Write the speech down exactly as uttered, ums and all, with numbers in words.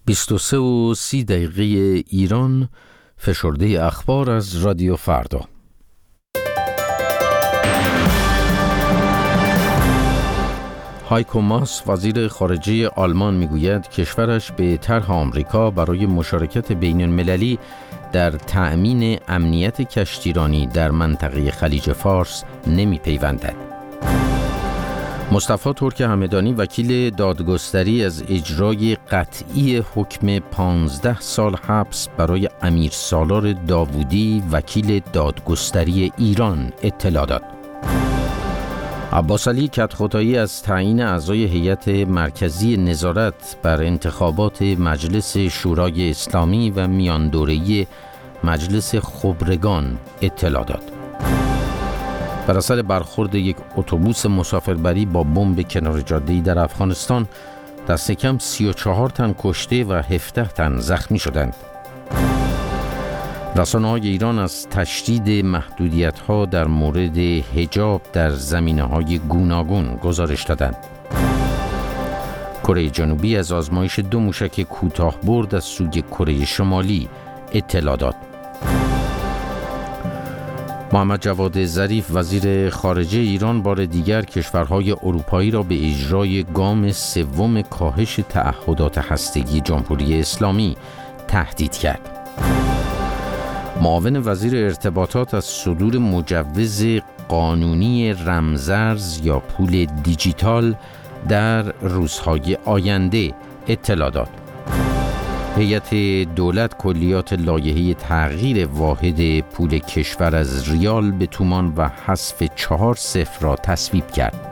بیست و سه و سی دقیقه ایران، فشرده اخبار از رادیو فردا. هایکو ماس وزیر خارجه آلمان میگوید کشورش به طرح آمریکا برای مشارکت بین المللی در تأمین امنیت کشتیرانی در منطقه خلیج فارس نمی پیوندد. مصطفی ترک همدانی وکیل دادگستری از اجرای قطعی حکم پانزده سال حبس برای امیر سالار داوودی وکیل دادگستری ایران اطلاع داد. عباس علی کدخدایی از تعیین اعضای هیئت مرکزی نظارت بر انتخابات مجلس شورای اسلامی و میان دوره‌ای مجلس خبرگان اطلاع داد. بر اثر برخورد یک اتوبوس مسافربری با بمب کنار جاده‌ای در افغانستان، دست کم سی و چهار تن کشته و هفده تن زخمی شدند. رسانه‌های ایران از تشدید محدودیت‌ها در مورد حجاب در زمینه‌های گوناگون گزارش دادند. کره جنوبی از آزمایش دو موشک کوتاه‌برد از سوی کره شمالی اطلاع داد. محمد جواد ظریف وزیر خارجه ایران بار دیگر کشورهای اروپایی را به اجرای گام سوم کاهش تعهدات هسته‌ای جمهوری اسلامی تهدید کرد. معاون وزیر ارتباطات از صدور مجوز قانونی رمزارز یا پول دیجیتال در روزهای آینده اطلاع داد. هیئت دولت کلیات لایحه تغییر واحد پول کشور از ریال به تومان و حذف چهار صفر را تصویب کرد.